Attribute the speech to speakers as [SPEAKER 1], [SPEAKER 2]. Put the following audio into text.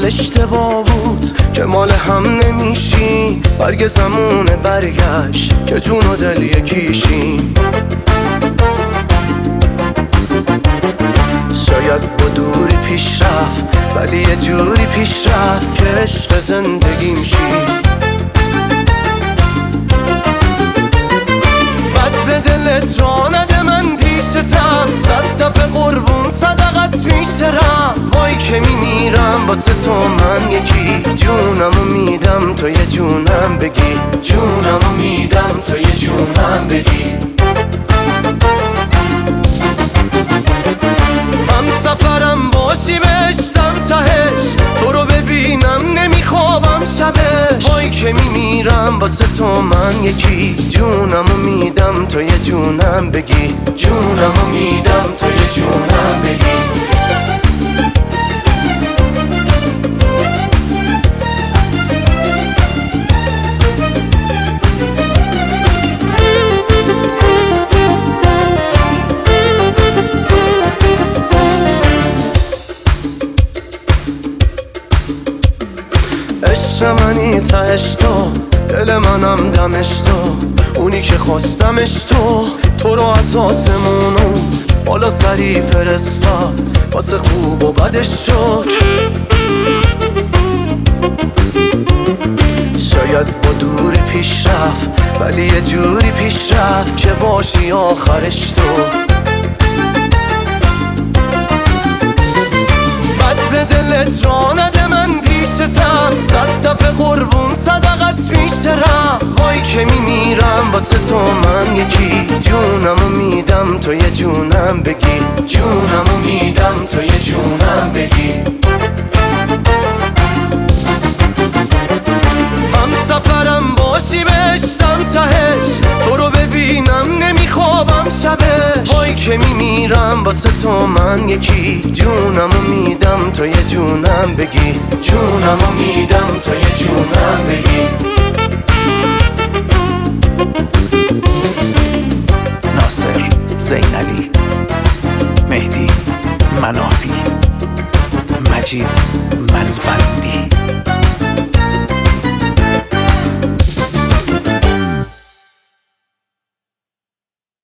[SPEAKER 1] اشتباه بود که مال هم نمیشیم. برگ زمونه برگشت که جون و دل یکیشیم. شاید با دوری پیش رفت ولی یه جوری پیش رفت که عشق زندگیم شی. بد به دلت را نده من پیشتم، 100 دفعه قربون صدقت میشرم. وای که میمیرم واسه تو من یکی، جونمو میدم تو یه جونم بگی، جونمو میدم تو یه جونم بگی. من سفرم باشی بشتم تهش، تو رو ببینم نمیخوابم شبش. وای که میمیرم واسه تو من یکی، جونمو میدم تو یه جونم بگی، جونمو میدم تو یه جونم بگی. عشق منی تهش تو، دل منم دمش تو، اونی که خواستمش تو رو از آسمونو بالا سری فرستاد، واسه خوب و بدش شد. شاید با دوری پیش رفت ولی یه جوری پیش رفت که باشی آخرش تو. بد به دلت را نده من پیشتم، 100 دفعه قربون صدقت میشرم. وای که میمیرم واسه تو من یکی، جونمو میدم تو یه جونم بگی، جونمو میدم تو یه جونم بگی. هم سفرم باشی بشتم تهش، تو رو ببینم نمیخوابم شبش. وای که میمیرم واسه تو من یکی، جونمو میدم تو یه جونم بگی، جونمو میدم تو یه جونم بگی.
[SPEAKER 2] ناصر زینعلی، مهدی منافی، مجید